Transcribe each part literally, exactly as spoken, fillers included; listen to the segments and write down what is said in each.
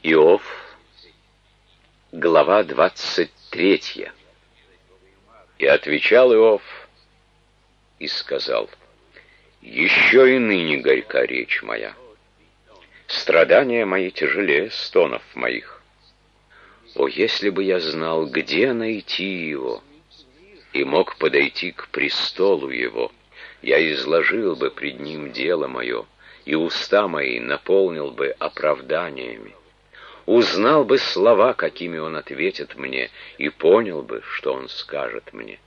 Иов, глава двадцать третья. И отвечал Иов и сказал: «Еще и ныне горька речь моя, страдания мои тяжелее стонов моих. О, если бы я знал, где найти его, и мог подойти к престолу его, я изложил бы пред ним дело мое, и уста мои наполнил бы оправданиями. Узнал бы слова, какими он ответит мне, и понял бы, что он скажет мне.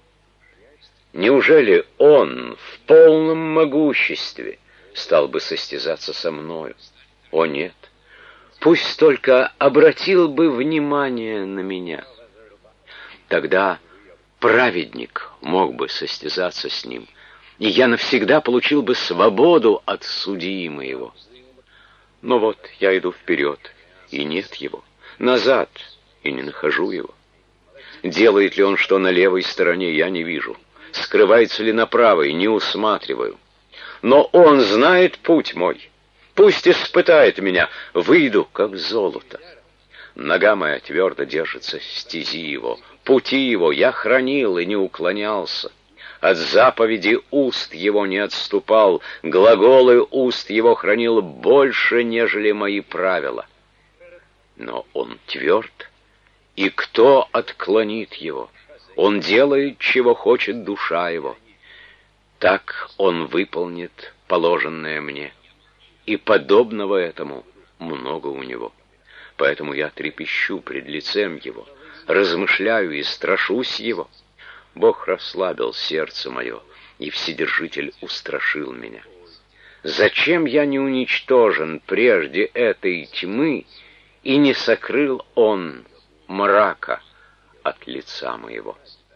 Неужели он в полном могуществе стал бы состязаться со мною? О нет, пусть только обратил бы внимание на меня. Тогда праведник мог бы состязаться с ним, и я навсегда получил бы свободу от судьи моего. Но вот я иду вперед, и нет его, назад, и не нахожу его. Делает ли он что на левой стороне, я не вижу. Скрывается ли на правой, не усматриваю. Но он знает путь мой. Пусть испытает меня, выйду, как золото. Нога моя твердо держится стези его, пути его я хранил и не уклонялся. От заповеди уст его не отступал, глаголы уст его хранил больше, нежели мои правила. Но он тверд, и кто отклонит его? Он делает, чего хочет душа его. Так он выполнит положенное мне, и подобного этому много у него. Поэтому я трепещу пред лицем его, размышляю и страшусь его. Бог расслабил сердце мое, и Вседержитель устрашил меня. Зачем я не уничтожен прежде этой тьмы, и не сокрыл он мрака от лица моего?